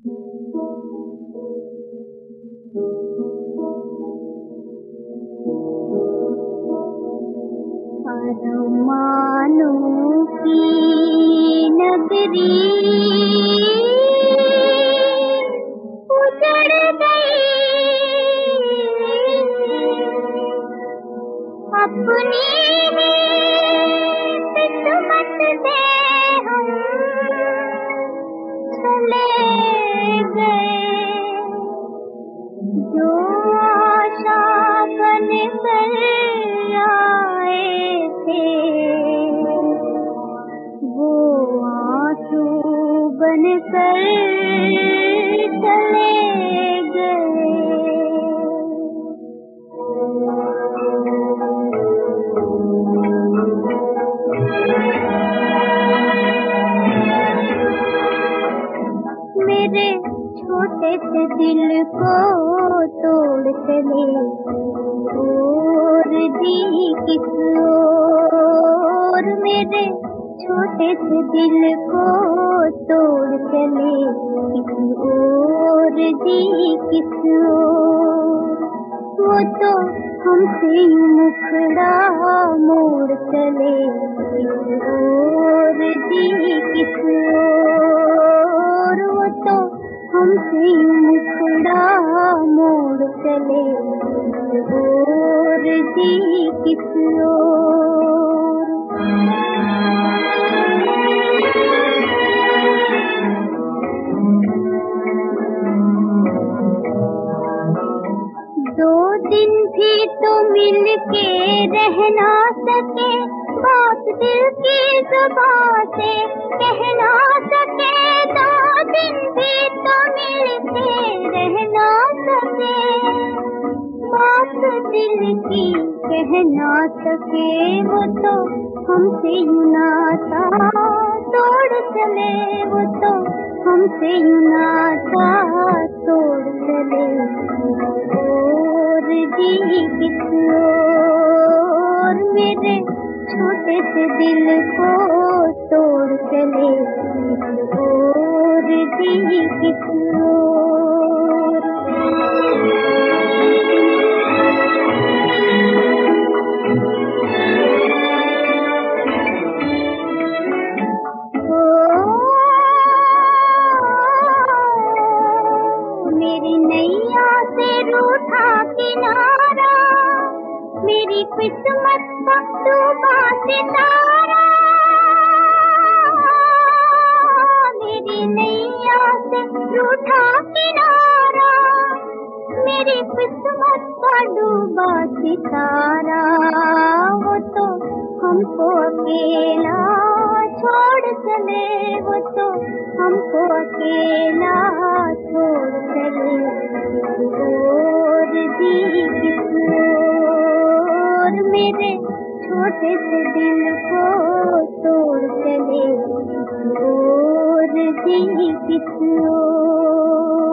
अरमानों की नगरी उजड़ गई, अपनी किस्मत से हम चले गए। जो आशा बन कर आए थे, वो आंसू बन कर चले गए। मेरे छोटे से दिल को तोड़ चले और दी किस ओर। मेरे छोटे से दिल को तोड़ चले किस ओर दी किस ओर। वो तो हमसे यूं मुखड़ा मोड़ चले किस ओर दी किस ओर। वो तो हमसे यूं मुखड़ा मोड़ चले किस ओर दी किस ओर। दो दिन भी तो मिल के रह ना सके, बात दिल की जुबान से कह ना सके। दो दिन भी तो मिल के रह ना सके, बात दिल की कह ना सके। वो तो हमसे यूं नाता तोड़ चले, वो तो हमसे यूं नाता तोड़ चले और दी किस ओर। मेरे छोटे से दिल को तोड़ चले और दी किस ओर। मेरी नैया से रूठा किनारा, मेरी किस्मत का डूबा सितारा। मेरी नैया से रूठा किनारा, मेरी किस्मत का डूबा सितारा। वो तो हमको अकेला छोड़ चले, वो तो हमको अकेला छोड़ चले और दी किस ओर। मेरे छोटे से दिल को तोड़ चले और दी किस ओर।